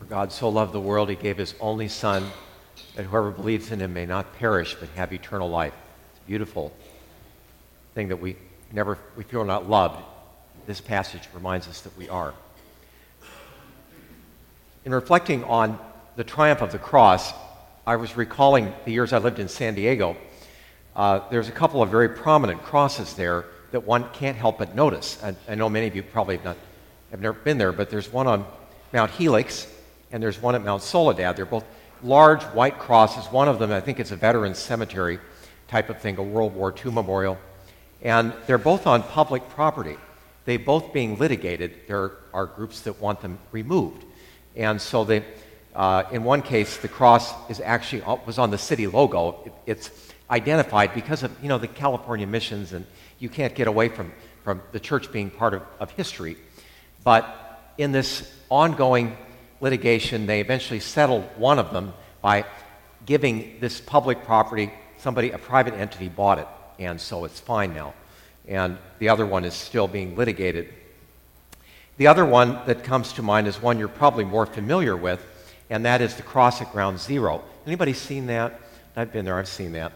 God so loved the world, he gave his only Son, that whoever believes in him may not perish, but have eternal life. It's a beautiful thing that we feel not loved. This passage reminds us that we are. In reflecting on the triumph of the cross, I was recalling the years I lived in San Diego. There's a couple of very prominent crosses there that one can't help but notice. I know many of you probably have never been there, but there's one on Mount Helix, and there's one at Mount Soledad. They're both large white crosses. One of them, I think it's a veterans cemetery type of thing, a World War II memorial. And they're both on public property. They both being litigated. There are groups that want them removed. And so they, in one case, the cross was on the city logo. It's identified because of, the California missions, and you can't get away from the church being part of history. But in this ongoing litigation, they eventually settled one of them by giving this public property, a private entity bought it, and so it's fine now. And the other one is still being litigated. The other one that comes to mind is one you're probably more familiar with, and that is the cross at Ground Zero. Anybody seen that? I've been there, I've seen that.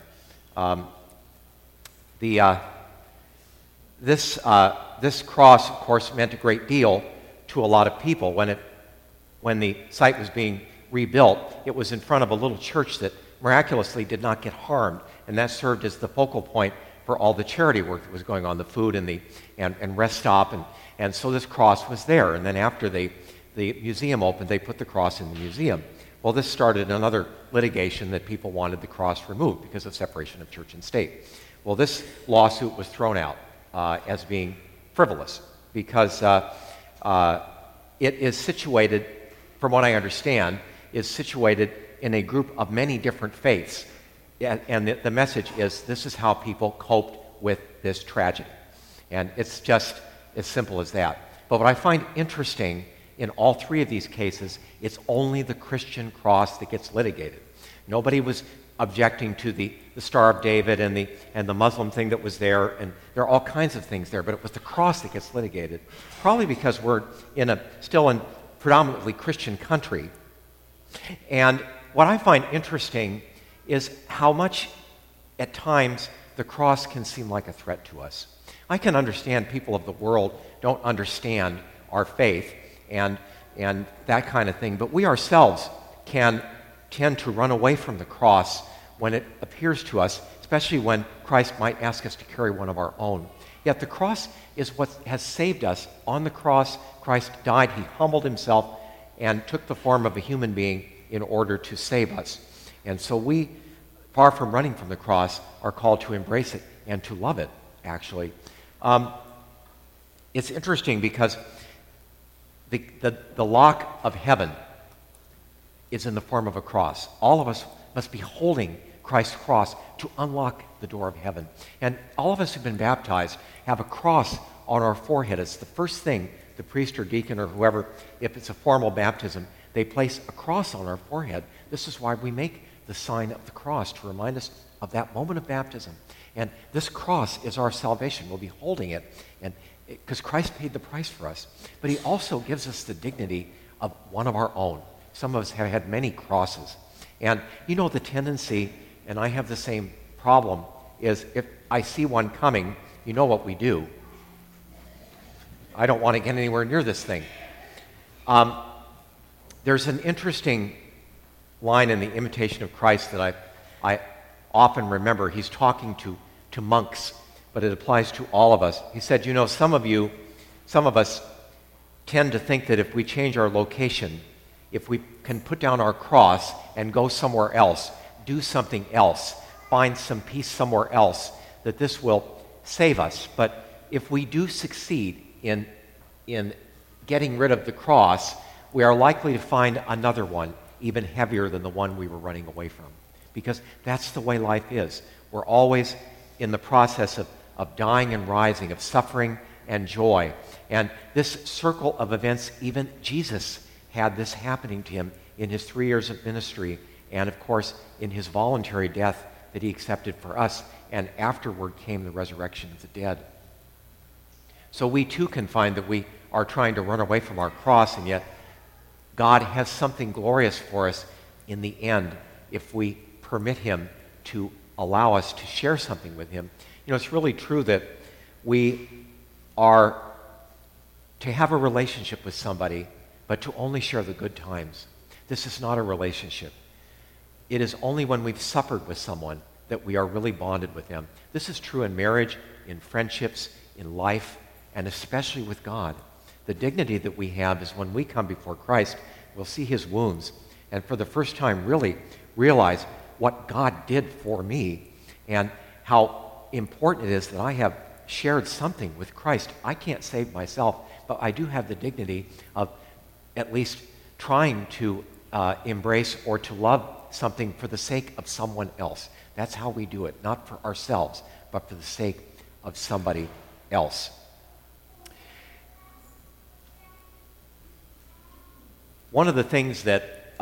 This cross, of course, meant a great deal to a lot of people. When the site was being rebuilt, it was in front of a little church that miraculously did not get harmed, and that served as the focal point for all the charity work that was going on, the food and rest stop, and so this cross was there. And then after the museum opened, they put the cross in the museum. Well, this started another litigation that people wanted the cross removed because of separation of church and state. Well, this lawsuit was thrown out as being frivolous because it is situated, from what I understand, is situated in a group of many different faiths. And the message is, this is how people coped with this tragedy. And it's just as simple as that. But what I find interesting in all three of these cases, it's only the Christian cross that gets litigated. Nobody was objecting to the Star of David and the Muslim thing that was there, and there are all kinds of things there, but it was the cross that gets litigated. Probably because we're still in predominantly Christian country. And what I find interesting is how much, at times, the cross can seem like a threat to us. I can understand people of the world don't understand our faith and that kind of thing, but we ourselves can tend to run away from the cross when it appears to us, especially when Christ might ask us to carry one of our own. Yet the cross is what has saved us. On the cross, Christ died. He humbled himself and took the form of a human being in order to save us. And so we, far from running from the cross, are called to embrace it and to love it, actually. It's interesting because the lock of heaven is in the form of a cross. All of us must be holding Christ's cross to unlock the door of heaven. And all of us who've been baptized have a cross on our forehead. It's the first thing the priest or deacon or whoever, if it's a formal baptism, they place a cross on our forehead. This is why we make the sign of the cross, to remind us of that moment of baptism. And this cross is our salvation. We'll be holding it, and because Christ paid the price for us. But he also gives us the dignity of one of our own. Some of us have had many crosses. And the tendency, and I have the same problem, is if I see one coming, you know what we do. I don't want to get anywhere near this thing. There's an interesting line in The Imitation of Christ that I often remember. He's talking to monks, but it applies to all of us. He said, some of us tend to think that if we change our location, if we can put down our cross and go somewhere else, do something else, find some peace somewhere else, that this will save us. But if we do succeed in getting rid of the cross, we are likely to find another one even heavier than the one we were running away from. Because that's the way life is. We're always in the process of dying and rising, of suffering and joy. And this circle of events, even Jesus had this happening to him in his 3 years of ministry, and of course in his voluntary death that he accepted for us, and afterward came the resurrection of the dead. So we too can find that we are trying to run away from our cross, and yet God has something glorious for us in the end if we permit him to allow us to share something with him. You know, it's really true that we are to have a relationship with somebody, but to only share the good times. This is not a relationship. It is only when we've suffered with someone that we are really bonded with them. This is true in marriage, in friendships, in life, and especially with God. The dignity that we have is when we come before Christ, we'll see his wounds, and for the first time really realize what God did for me and how important it is that I have shared something with Christ. I can't save myself, but I do have the dignity of at least trying to embrace or to love something for the sake of someone else. That's how we do it, not for ourselves, but for the sake of somebody else. One of the things that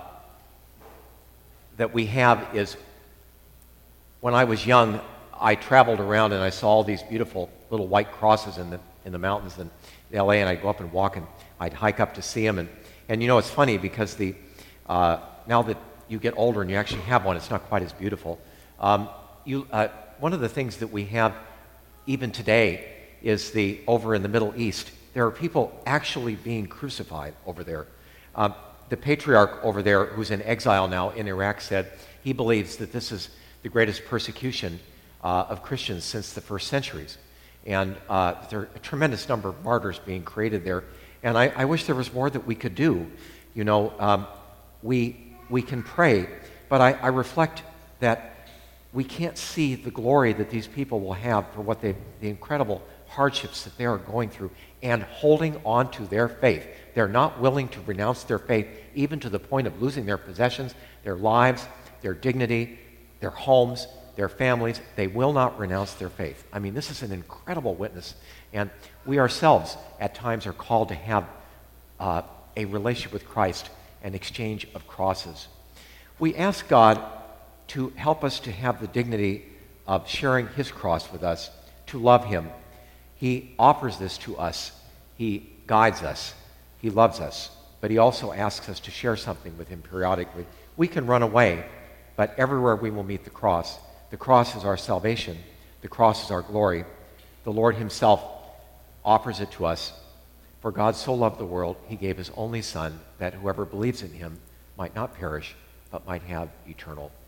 we have is, when I was young, I traveled around and I saw all these beautiful little white crosses in the mountains in LA, and I'd go up and walk and I'd hike up to see them. And you know, it's funny because now that you get older and you actually have one, it's not quite as beautiful. One of the things that we have even today is over in the Middle East, there are people actually being crucified over there. The patriarch over there, who's in exile now in Iraq, said he believes that this is the greatest persecution of Christians since the first centuries. And there are a tremendous number of martyrs being created there. And I wish there was more that we could do. You know, we can pray, but I reflect that we can't see the glory that these people will have for what the incredible hardships that they are going through and holding on to their faith. They're not willing to renounce their faith, even to the point of losing their possessions, their lives, their dignity, their homes, their families. They will not renounce their faith. I mean, this is an incredible witness. And we ourselves, at times, are called to have a relationship with Christ, an exchange of crosses. We ask God to help us to have the dignity of sharing his cross with us, to love him. He offers this to us. He guides us. He loves us. But he also asks us to share something with him periodically. We can run away, but everywhere we will meet the cross. The cross is our salvation. The cross is our glory. The Lord himself offers it to us. For God so loved the world, he gave his only Son, that whoever believes in him might not perish, but might have eternal